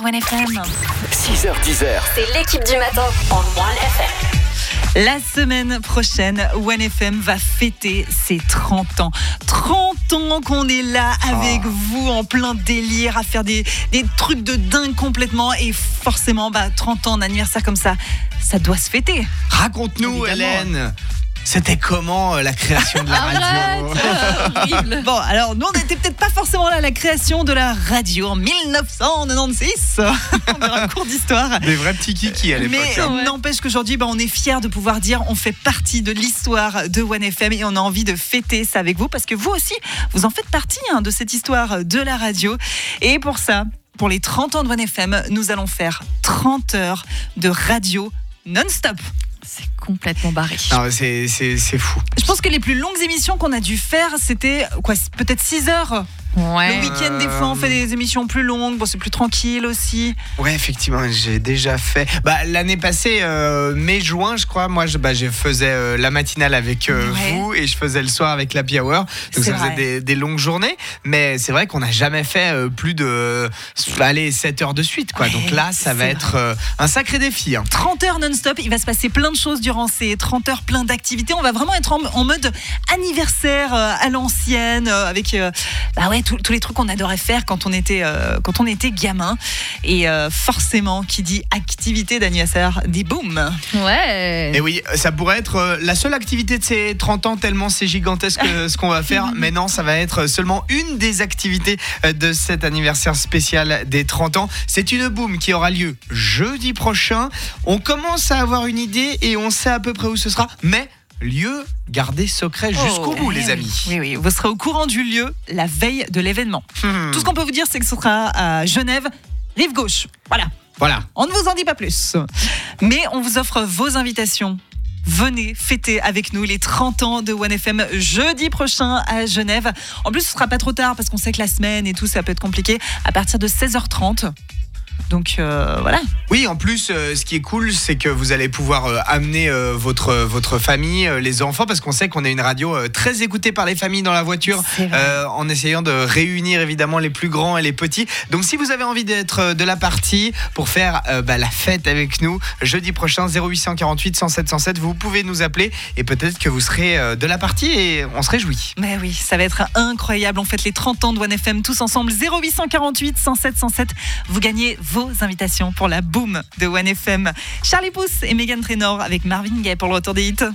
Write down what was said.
1FM. 6h-10h. C'est l'équipe du matin en 1FM. La semaine prochaine, 1FM va fêter ses 30 ans. 30 ans qu'on est là avec vous en plein délire à faire des trucs de dingue complètement. Et forcément, 30 ans d'anniversaire comme ça doit se fêter. Raconte-nous, Hélène. C'était comment la création de la radio? Horrible. Bon, alors nous on n'était peut-être pas forcément là à la création de la radio en 1996. On aura un cours d'histoire. Des vrais petits kikis à l'époque. Mais n'empêche qu'aujourd'hui, on est fiers de pouvoir dire on fait partie de l'histoire de 1FM et on a envie de fêter ça avec vous parce que vous aussi, vous en faites partie de cette histoire de la radio. Et pour ça, pour les 30 ans de 1FM, nous allons faire 30 heures de radio non-stop. C'est complètement barré. Non, c'est fou. Je pense que les plus longues émissions qu'on a dû faire, c'était peut-être 6 heures. Ouais. Le week-end, des fois, on fait des émissions plus longues. Bon, c'est plus tranquille aussi. Ouais, effectivement, j'ai déjà fait. L'année passée, mai-juin, je crois, moi, je faisais la matinale avec vous et je faisais le soir avec l'Happy Hour. Donc, ça faisait des longues journées. Mais c'est vrai qu'on n'a jamais fait plus de 7 heures de suite, quoi. Donc là, ça va être un sacré défi. 30 heures non-stop. Il va se passer plein de choses durant ces 30 heures, plein d'activités. On va vraiment être en mode anniversaire à l'ancienne, avec tous les trucs qu'on adorait faire quand on était gamin. Et forcément, qui dit activité d'anniversaire, dit boum. Ouais. Et oui, ça pourrait être la seule activité de ces 30 ans, tellement c'est gigantesque ce qu'on va faire. Mais non, ça va être seulement une des activités de cet anniversaire spécial des 30 ans. C'est une boum qui aura lieu jeudi prochain. On commence à avoir une idée et on sait à peu près où ce sera. Mais lieu gardé secret jusqu'au bout, les amis. Oui, vous serez au courant du lieu la veille de l'événement. Tout ce qu'on peut vous dire, c'est que ce sera à Genève, rive gauche. Voilà. On ne vous en dit pas plus. Mais on vous offre vos invitations. Venez fêter avec nous les 30 ans de 1FM jeudi prochain à Genève. En plus, ce sera pas trop tard parce qu'on sait que la semaine et tout, ça peut être compliqué. À partir de 16h30. Donc voilà. Oui, en plus, ce qui est cool, c'est que vous allez pouvoir amener votre famille, les enfants, parce qu'on sait qu'on a une radio très écoutée par les familles dans la voiture, en essayant de réunir évidemment les plus grands et les petits. Donc si vous avez envie d'être de la partie pour faire la fête avec nous, jeudi prochain, 0848 107 107, vous pouvez nous appeler et peut-être que vous serez de la partie et on se réjouit. Mais oui, ça va être incroyable. On fête les 30 ans de 1FM tous ensemble. 0848 107 107, vous gagnez vos invitations pour la boom de 1FM. Charlie Pouce et Meghan Trainor avec Marvin Gaye pour le retour des hits.